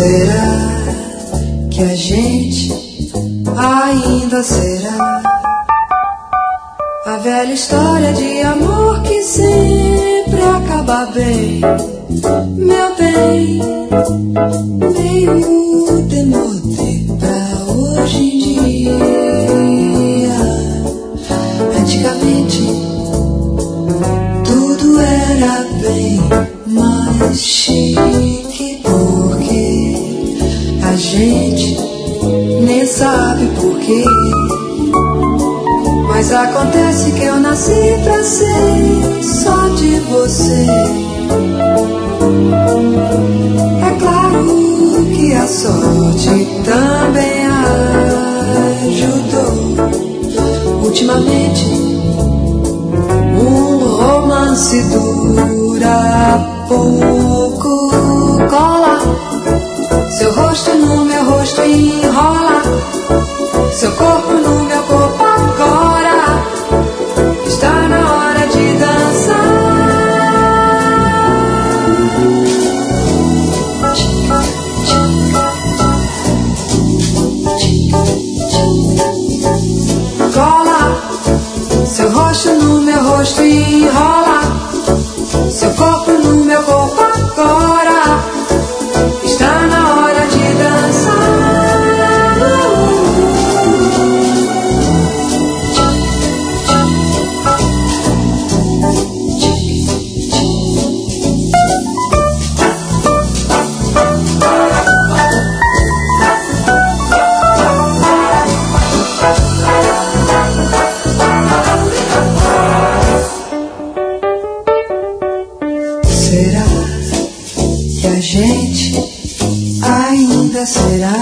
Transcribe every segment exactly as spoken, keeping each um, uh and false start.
Será que a gente ainda será a velha história de amor que sempre acaba bem? Meu bem, meio demodê pra hoje em dia. Antigamente tudo era bem mais chique, porque a gente nem sabe porquê. Mas acontece que eu nasci pra ser só de você. É claro que a sorte também ajudou. Ultimamente um romance dura pouco. Cola seu rosto no meu rosto e enrola seu corpo no meu corpo agora. Está na hora de dançar. Cola seu rosto no meu rosto e enrola seu corpo no meu corpo agora. Está na hora de dançar. Será que a gente ainda será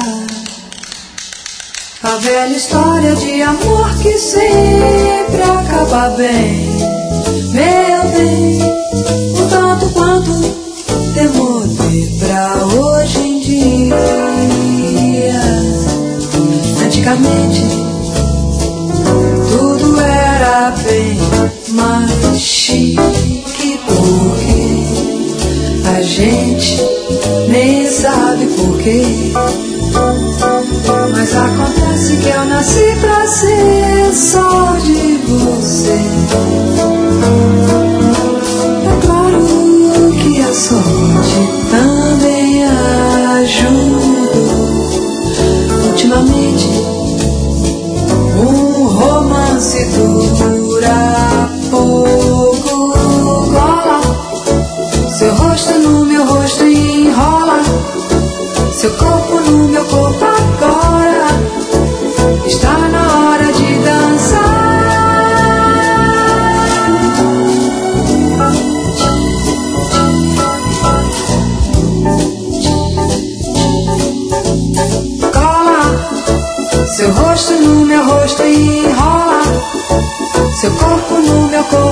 a velha história de amor que sempre acaba bem? Meu bem, um tanto quanto demodê pra hoje em dia. Antigamente tudo era bem mais chique, porque a gente nem sabe porquê. Mas acontece que eu nasci pra ser só de você. É claro que a sorte também ajudou. Ultimamente um romance dura pouco. Cola seu rosto no meu rosto e enrola seu corpo no meu corpo agora. Está na hora de dançar. Cola seu rosto no meu rosto e enrola seu corpo no meu corpo.